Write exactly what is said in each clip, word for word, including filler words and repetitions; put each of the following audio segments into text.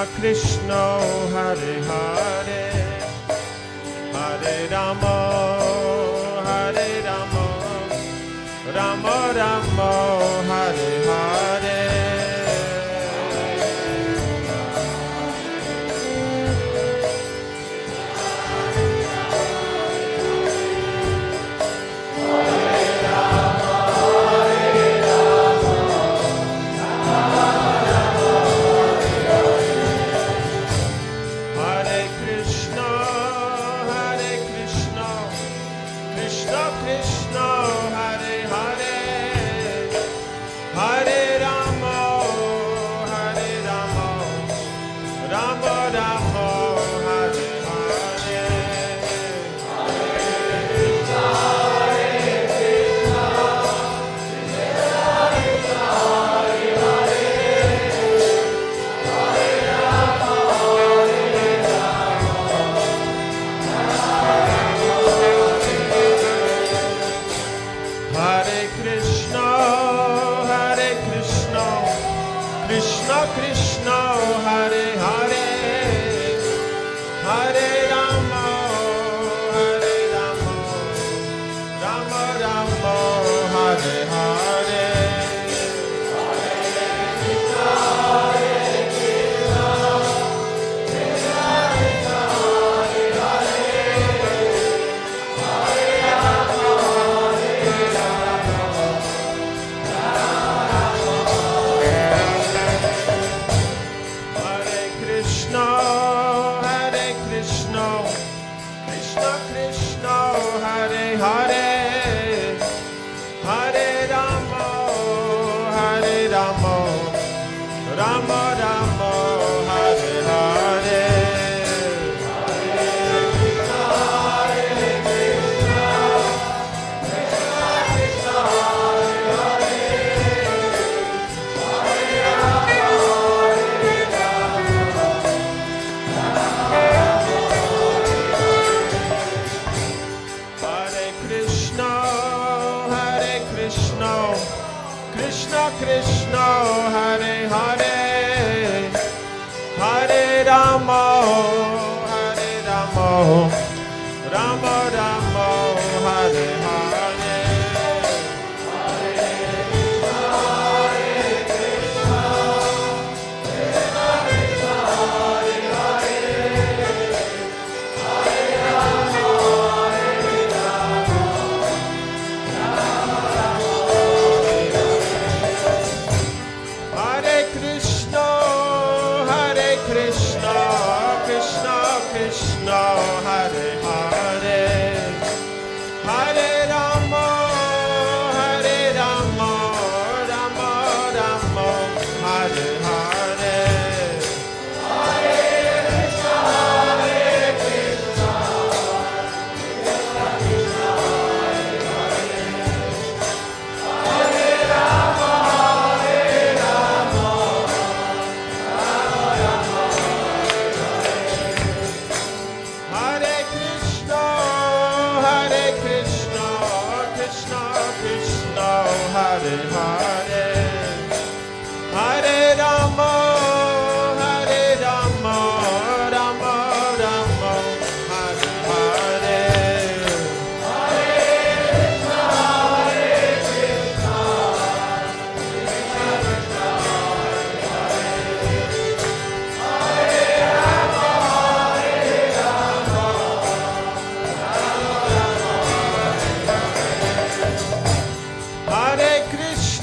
Krishna, Hare Hare, Hare Rama, Hare Rama, Rama Rama, Hare Hare. Krishna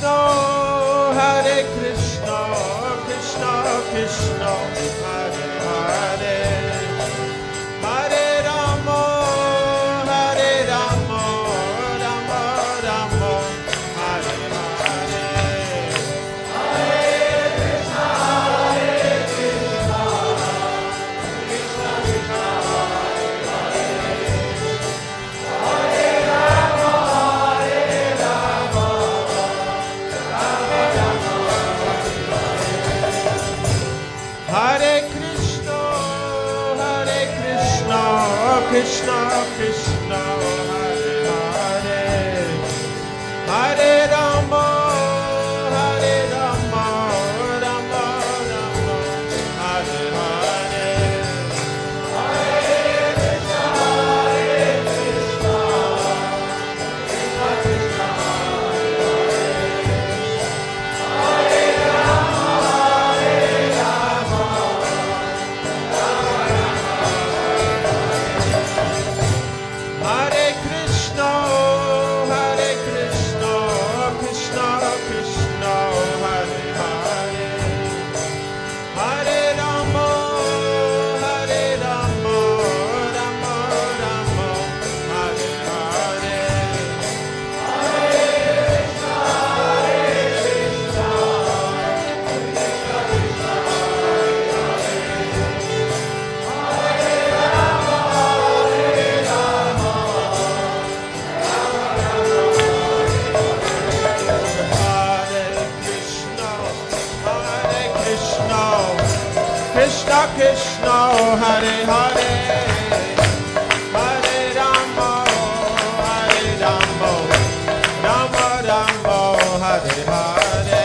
Krishna, Hare Hare, Hare Rama, Hare Rama, Rama Rama, Hare Hare.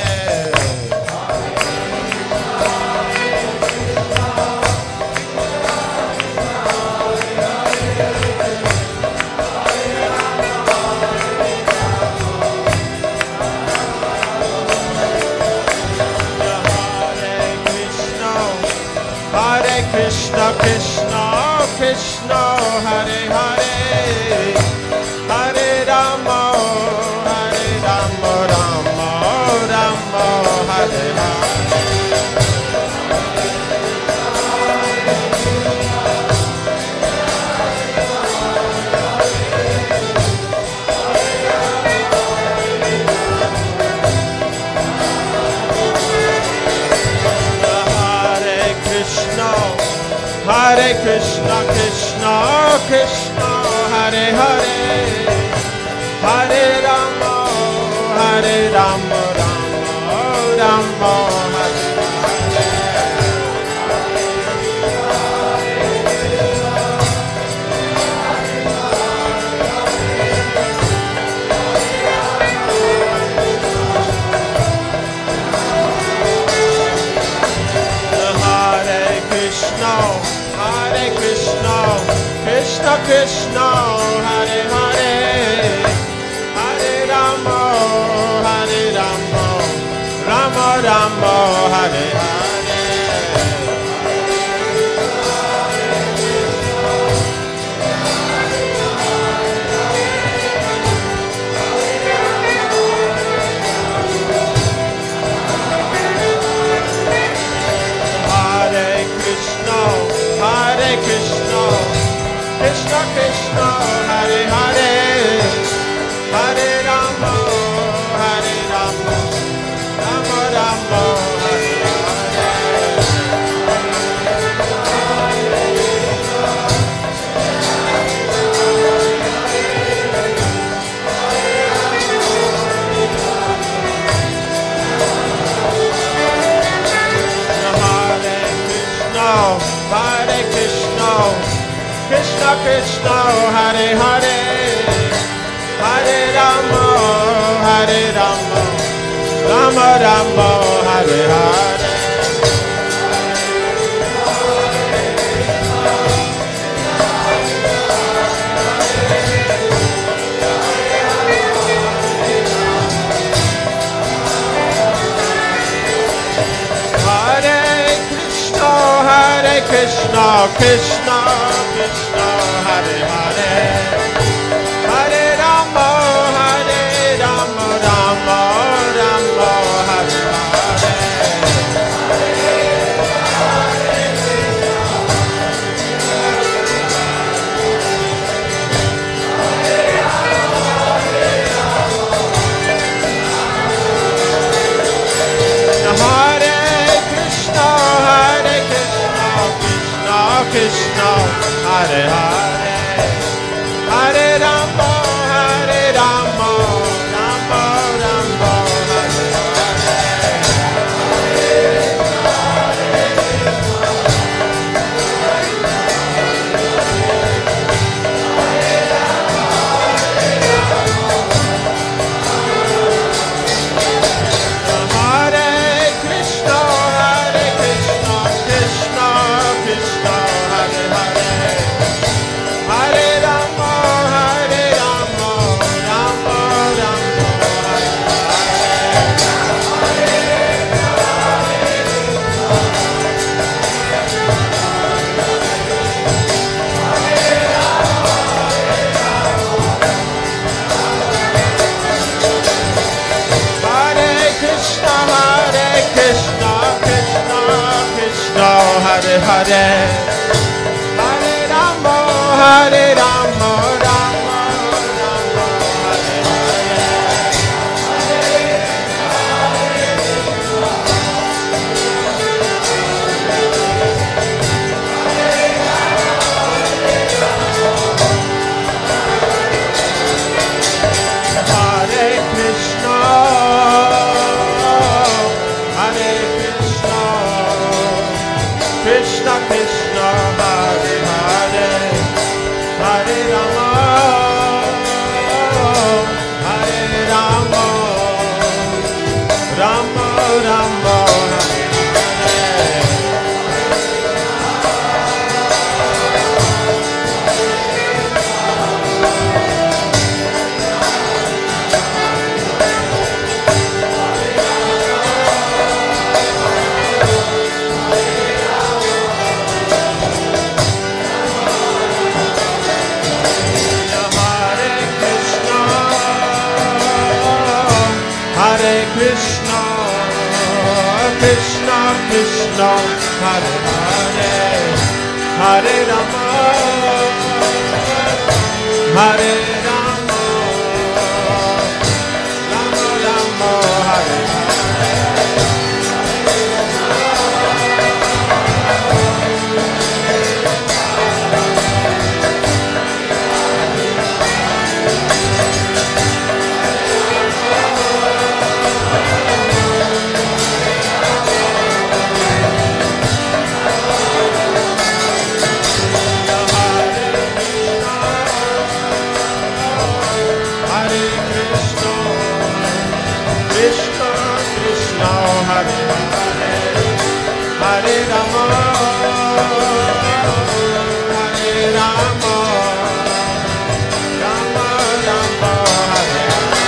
Hare Krishna, Krishna, Krishna, Hare Hare, Hare Rama, Hare Rama, Rama, Rama, Hare Hare. Hare Krishna, Krishna, Krishna, Hare Hare, Hare Rama, Hare Rama, Rama, Rama, Hare Hare Krishna, Krishna Krishna, Hare Hare, Hare Rama, Hare Rama, Rama Rama, Hare Hare. Hare Krishna, Hare Krishna, Krishna Krishna, Hare Hare, Hare Rama, Hare Rama, Rama Rama, Hare Hare. Hare Krishna, Krishna Krishna, Hare Hare, Hare Rama, Hare Rama, Rama Rama, Hare Hare. Hare Krishna, Krishna, Krishna, Hare Hare, Hare Rama, Hare Rama, Rama, Rama, Hare Hare. Hare Krishna, Hare Krishna, Krishna, Hare Hare, Hare Rama, Hare Rama, Rama Rama, Hare Hare Krishna, Hare Krishna, Krishna Krishna, Hare Hare, Hare Rama, Hare Rama, Rama Rama, Hare Hare Krishna, Hare Krishna, Krishna Krishna, Hare Hare, Hare Rama, Hare Rama, Rama Rama, Hare Hare. Hare Krishna, Hare Krishna, Krishna Krishna, Ramo, Hare Hare. Hare Krishna, Krishna Krishna, Hare Hare, Hare Rama, Hare Rama, Rama Rama, Hare Hare Rama, Hare Rama, Rama Rama, Hare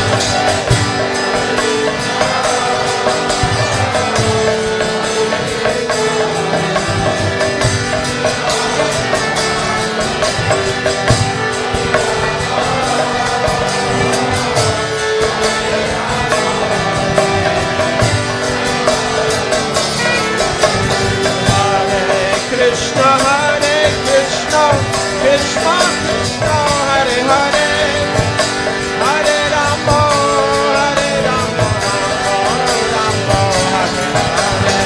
Krishna, Hare Krishna, Krishna Krishna, Hare Hare, Hare Rama, Hare Rama, Rama Rama, Hare Hare.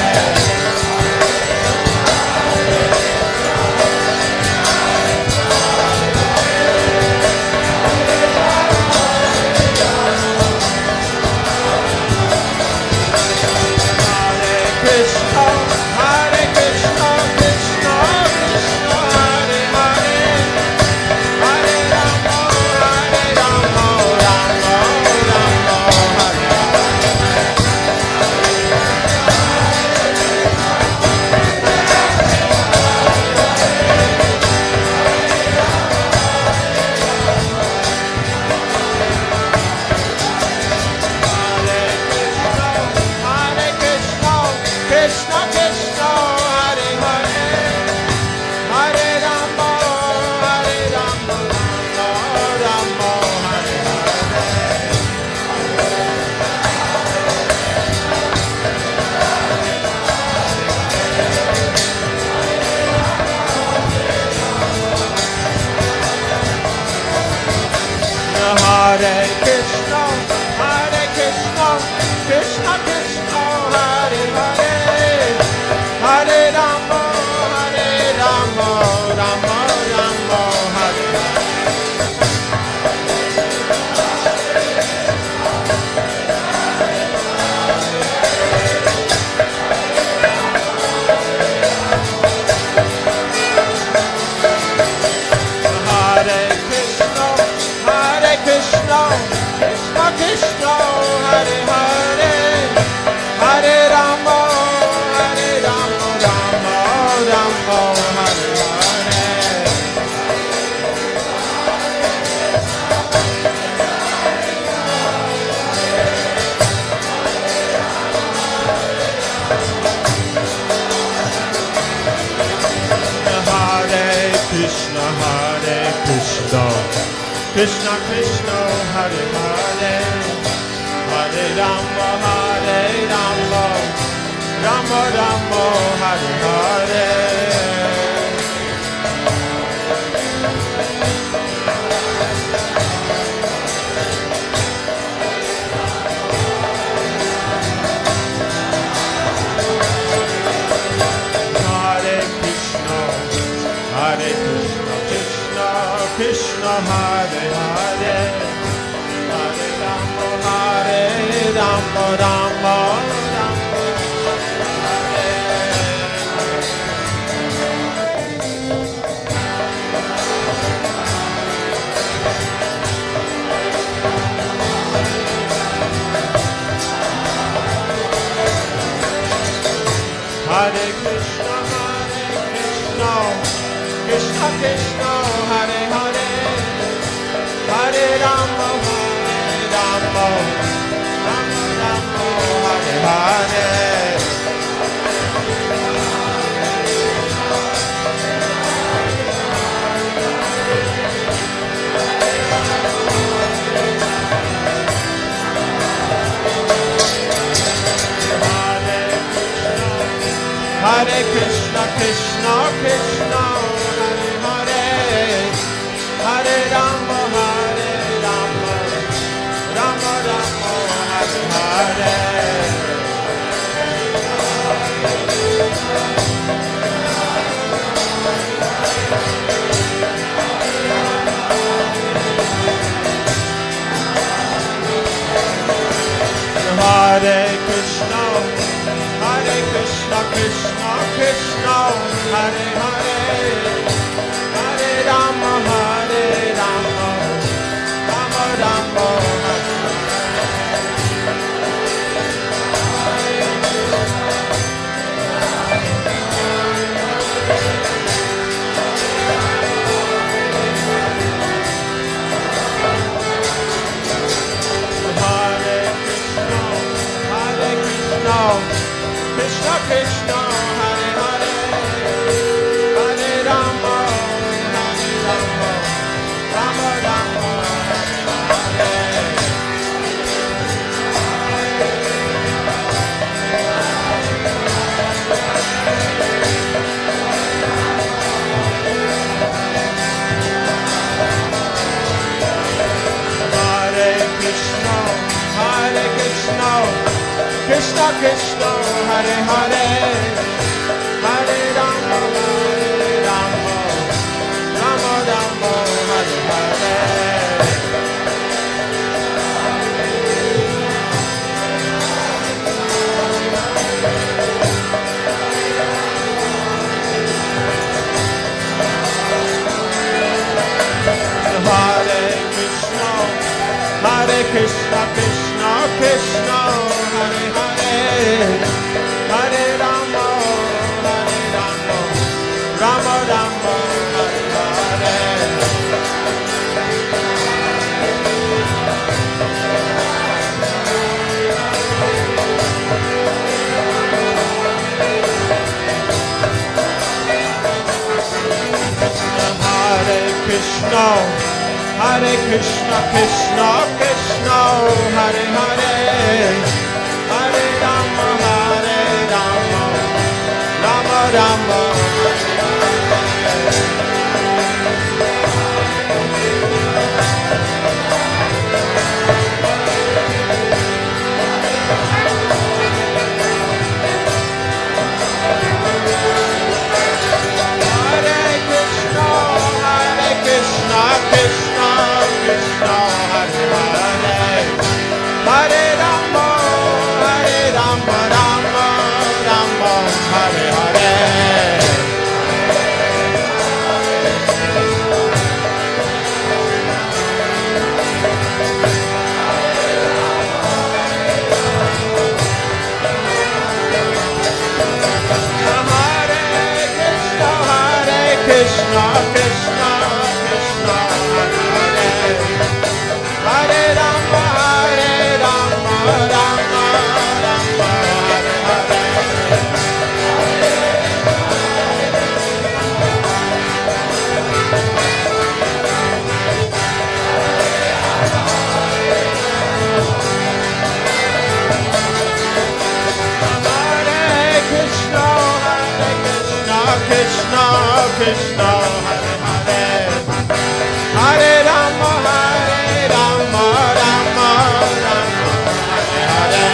Hare Krishna, Hare Krishna, Krishna Krishna, Hare Hare, Hare Rama, Hare Rama, Rama Rama, Hare Hare Krishna, Krishna Krishna, Hare Hare, Hare Rama, Hare Rama, Rama Rama, Hare Hare Krishna, Hare Krishna, Krishna Krishna, Hare Hare, Hare Rama, Hare Rama, Rama Rama, Hare Hare Krishna, Hare Krishna, Krishna Krishna, Hare Hare, Hare Rama, Hare Rama, Rama Rama, Hare Hare. Hare Krishna, Hare Krishna, Krishna Krishna, Hare Hare, Hare Rama, Hare Rama, Rama Rama, Hare Hare. Hare Krishna, Hare Krishna, Krishna Krishna, Hare Hare, Hare Rama, Hare Rama, Rama Rama, Hare Hare Krishna, Hare Krishna, Krishna Krishna, Hare Hare, Hare Rama, Hare Rama, Rama Rama, Hare Hare. Hare Krishna, Krishna Krishna, Hare Hare, Hare Rama, Hare Rama, Rama Rama, Hare Hare. Hare Krishna, Hare Krishna, Krishna Krishna, Hare Hare, Hare Rama, Hare Rama, Rama Rama, Hare Krishna Krishna, Hare Hare, Hare Rama, Hare Rama, Rama Rama, Hare Hare Krishna, Hare Krishna, Krishna Krishna, Hare Hare, Hare Rama, Hare Rama, Rama Rama, Hare Hare. Hare Krishna, Hare Krishna, Krishna Krishna, Hare Hare, Hare Rama, Hare Rama, Rama Rama, Hare Hare. Hare Krishna, Hare Krishna, Krishna Krishna, Hare Hare, Hare Rama, Hare Rama, Rama Rama, Hare Krishna, Hare Krishna, Krishna Krishna, Hare Hare, Hare Rama, Hare Rama, Rama Rama, Hare Hare. Krishna, Krishna, Krishna, Hare Hare, Hare Rama, Hare Rama, Rama Rama, Hare Hare. Hare Krishna, Hare Krishna, Krishna Krishna, Hare Hare, Hare Rama, Hare Rama, Rama Rama, Hare Hare.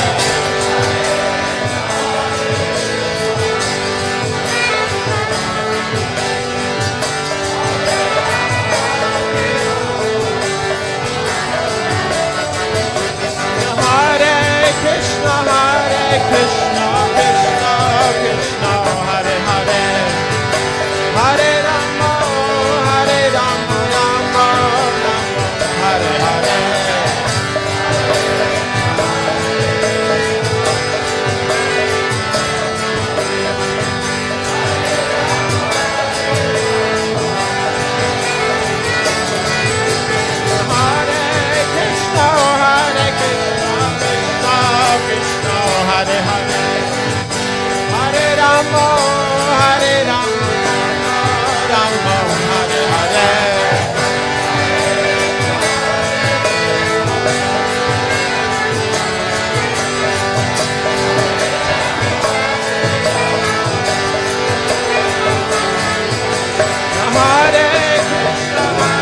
Hare Krishna, Hare Krishna, Krishna Krishna, Hare Hare, Hare Rama, Hare Rama, Rama Rama, Hare Hare. Rama, Hare Rama, Rama Hare Hare. Hare Krishna,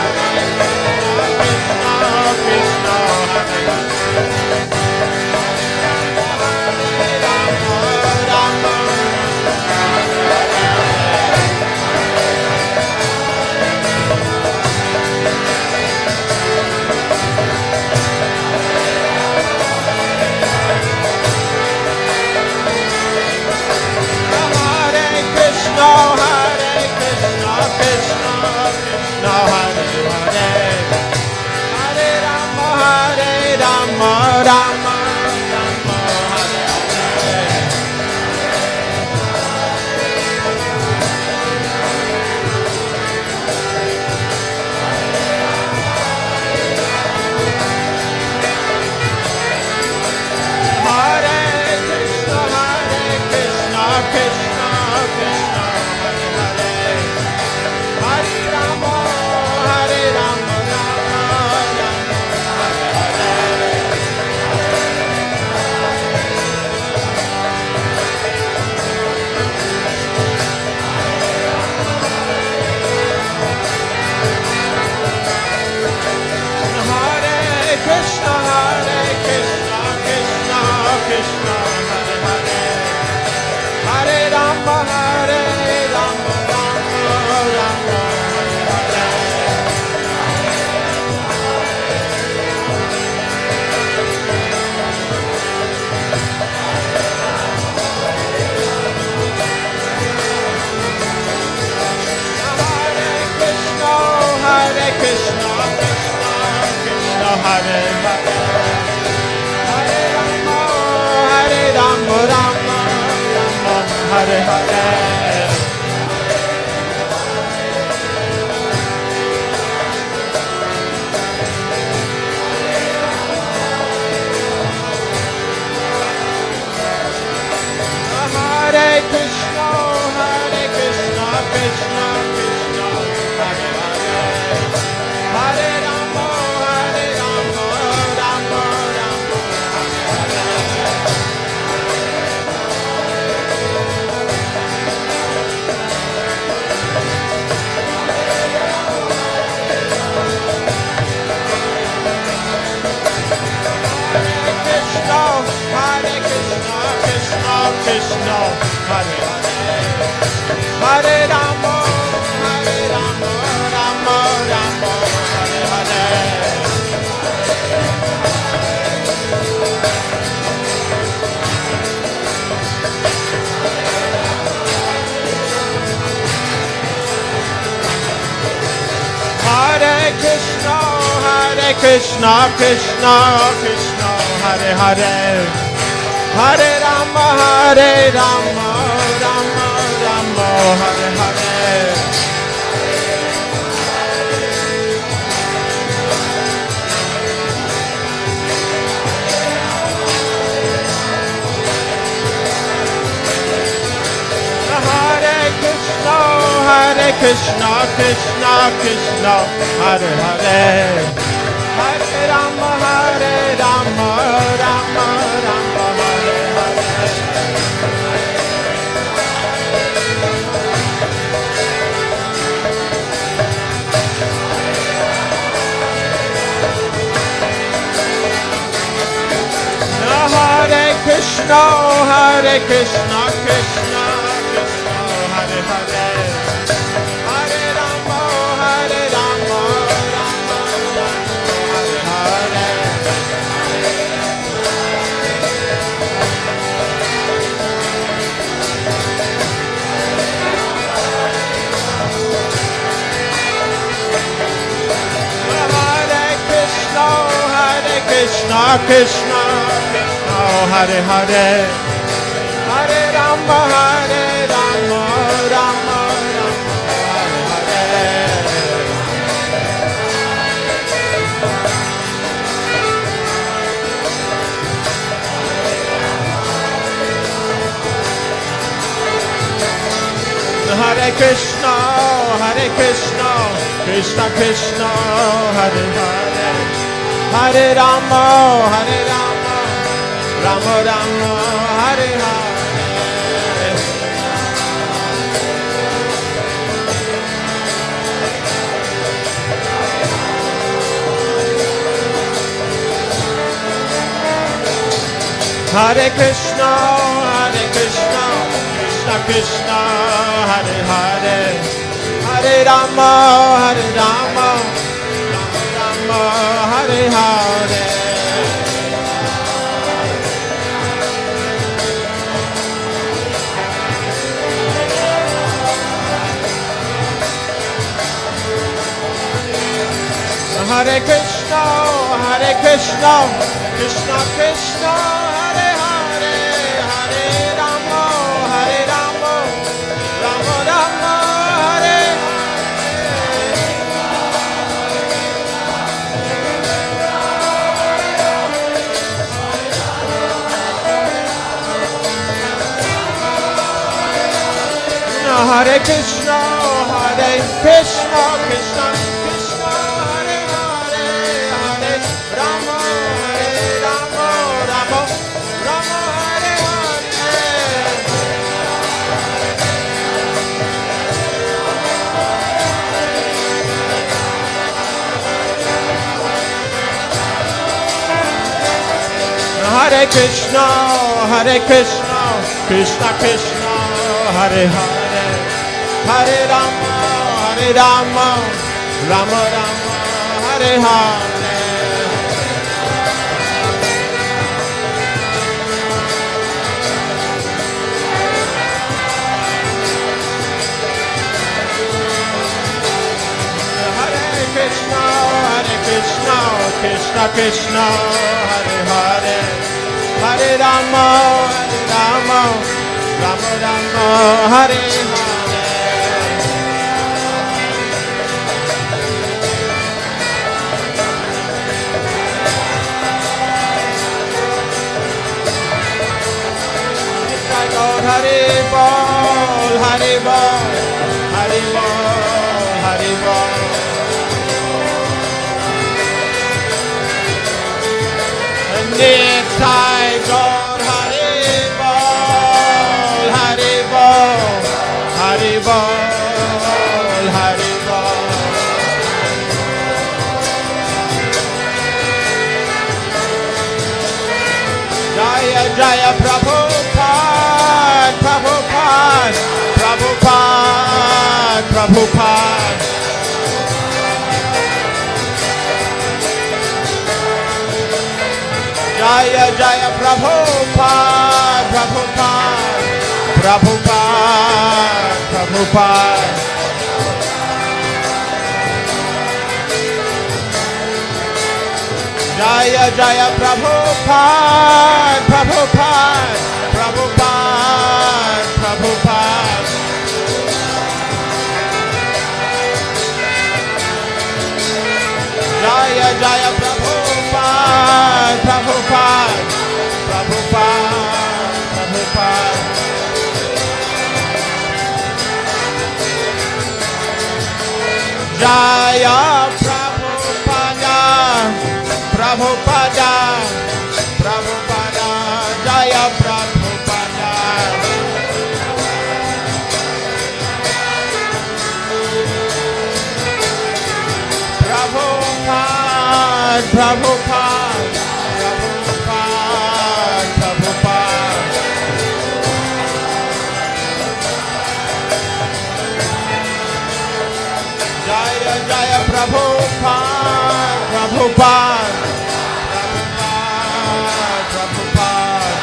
Krishna Krishna, Hare Hare. Hare Krishna, Hare Krishna, Krishna Krishna, Hare Hare. Hare Rama, Hare Rama, Rama Rama, Hare Hare. Hare Krishna, Krishna Krishna, Hare Hare. Hare Rama, Hare Rama, Rama Rama, Hare Hare. Hare Krishna, Hare Krishna, Krishna Krishna, Hare Hare. Hare Rama, Hare Rama, Rama Rama, Hare Hare. Hare Krishna, Hare Krishna, Krishna Krishna, Hare Hare. Hare Rama, Hare Rama, Rama Rama, Hare Hare. Hare Krishna, Hare Krishna, Krishna Krishna, Hare Hare. Hare Rama, Hare Rama, Rama Rama, Hare Hare. Hare Krishna, Hare Krishna, Krishna Krishna, Hare Hare. Hare Rama, Hare Rama, Rama Rama, Hare Hare. Hare Krishna, Hare Krishna, Krishna Krishna, Hare Hare, Hare Rama, Hare Rama, Rama Rama, Hare Hare. Hare Krishna, Hare Krishna, Krishna Krishna, Hare Hare, Hare Rama, Hare Rama, Rama Rama, Hare Hare. Hare Krishna, Hare Krishna, Krishna Krishna, Hare Hare, Hare Rama, Hare Rama, Rama Rama, Hare Hare. Hare Krishna, Hare Krishna, Krishna Krishna, Hare Hare, Hare Rama, Hare Rama, Rama Rama, Hare Hare. Hare Krishna, Hare Krishna, Krishna Krishna, Hare Hare, Hare Rama, Hare Rama, Rama Rama, Hare Hare. Hare Krishna, Hare Krishna, Krishna Krishna, Hare Hare, Hare Rama, Hare Rama, Rama Rama, Hare Hare. Hare Bol, Hare Bol, Hare Bol, Hare Bol. Nitai Gaur, Hare Bol, Hare Bol, Hare Bol, Hare Bol. Jaya Jaya Prabhupada, Prabhupada, Prabhupada, Prabhupada. Jaya Jaya Prabhupada, Prabhupada, Prabhupada, Prabhupada. Jaya Jaya Prabhupada, Prabhupada, Prabhupada, Prabhupada. Jaya Jaya Prabhupada, Prabhupada, Prabhupada, Prabhupada. Jaya Prabhupada, Prabhupada, Prabhupada, Jaya Prabhupada. Prabhupada, Prabhupada, Prabhupada, Prabhupada. Jaya Jaya Prabhupada, Prabhupada, Prabhupada, Prabhupada.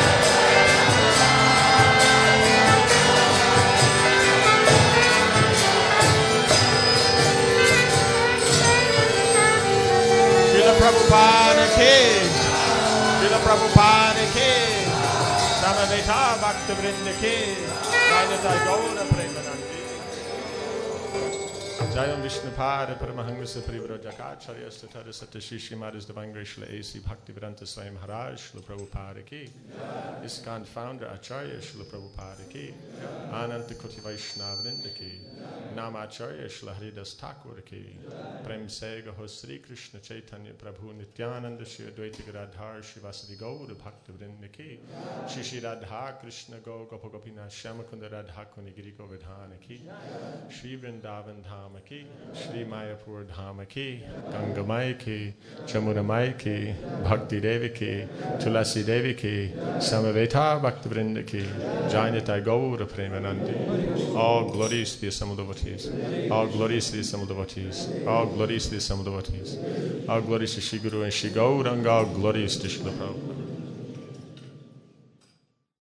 Srila Prabhupada ki, Srila Prabhupada ki, Samaveta Bhakta Vrinda ki, Jai Jai Gaura Premanandi. Jayam Vishnupada Paramahangasa Parivrajakaacharya Statara Satta Shri Srimad Divine Grace Srila A C Bhaktivedanta Swami Maharaj Srila Prabhupada Ki, ISKCON Founder Acharya Srila Prabhupada Ki, Ananta Koti Vaishnavrinda Ki, Namacharya Srila Haridas Thakur Ki, Prem Se Gaho Sri Krishna Chaitanya Prabhu Nityananda Shri Advaita Gadadhar Shri Vasadi Gaura Bhaktivinoda Ki, Shri Shri Radha Krishna Go Gopagopinath Shyamakunda Radha Kunigiri Govardhana Ki, Shri Vrindavan Dhama Ki, Shri Mayapur Dhama Ki, Ganga Mai Ki, Chamuna Mai Ki, Bhakti Devi Ki, Tulasi Devi Ki, Samaveta Bhaktivinoda Ki, Jainata Gaura Premanandi. All glories to the assembled devotees. All glories to the assembled devotees. All glories to the assembled devotees. All glories to Shri Guru and Shri Gauranga. All glories to Srila Prabhupada.